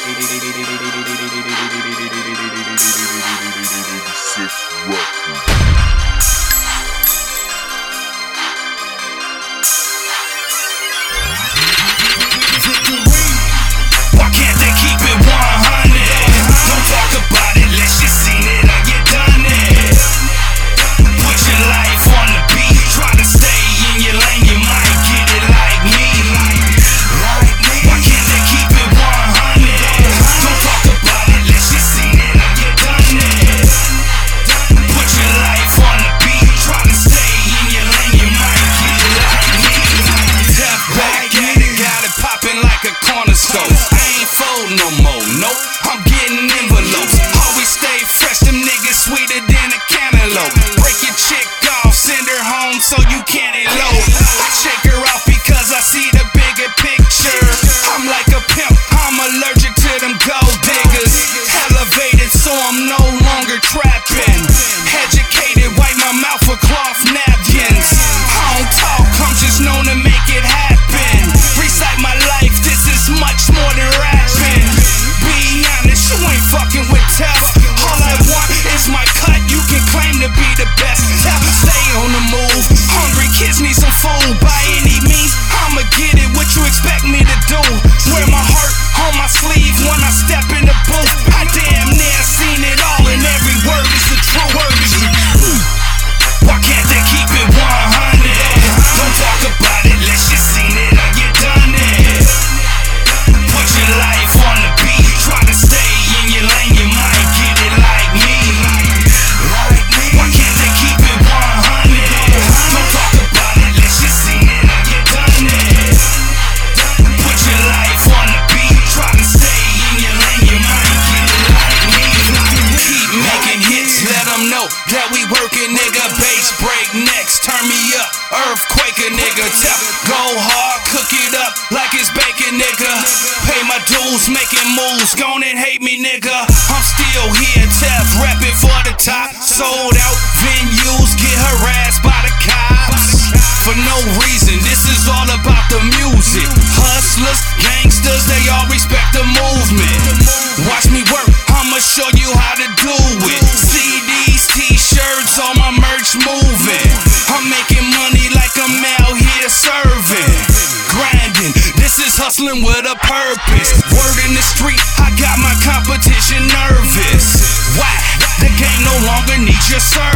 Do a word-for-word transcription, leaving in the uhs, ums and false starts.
Why can't they keep it one hundred? Don't talk about it unless you seen it or you done it. Put your life on the beat, try to stay in your lane, you might get it like me. Why can't they keep it one hundred? Don't talk about it unless you seen it or you done it. Put your life on the beat, try to stay in your lane, you might get it like me. Step back at it, got it popping like a corner store. I ain't fold no more, nope, I'm getting envelopes. Always stay fresh, them niggas sweeter than a cantaloupe. Break your chick off, send her home so you can't elope. I shake her off because I see the bigger picture. I'm like a pimp, I'm allergic to them gold diggers. Elevated so I'm no longer trapping. Educated, wipe my mouth with cloth napkins. I don't talk, I'm just known to make it happen. Recite my life, this is much more than rapping. Be honest, you ain't fucking with tough. All I want is my cut, you can claim to be the best. Tell, stay on the move, hungry kids need some food. By any means, I'ma get it, what you expect me to do? Wear my heart on my sleeve when I step in the booth. I damn near seen it all and every word is the true word is the truth. Why can't they keep it one hundred? Don't talk about it unless you seen it or you done it. Put your life on the beat, try to stay in your lane, you might get it like me. Why can't they keep it one hundred? Don't talk about it unless you seen it or you done it. Put your life on the beat, try to stay in your lane, you might get it like me. Keep making hits, let them know that we working, nigga. Bass break next, turn me up, earthquake a nigga. Tell, go hard, cook it up like it's bacon, nigga. Pay my dues, making moves, gon' and hate me, nigga. I'm still here, Tef, rapping for the top. Sold out venues, get harassed by the cops for no reason. This is all about the music. Hustlers, gangsters, they all respect the movement. Watch me work, I'ma show you how to do it. C Ds, t-shirts, all my merch moving. I'm making money like I'm out here serving. Grinding, this is hustling with a purpose. Word in the street, I got my competition nervous. Why? The game no longer needs your service.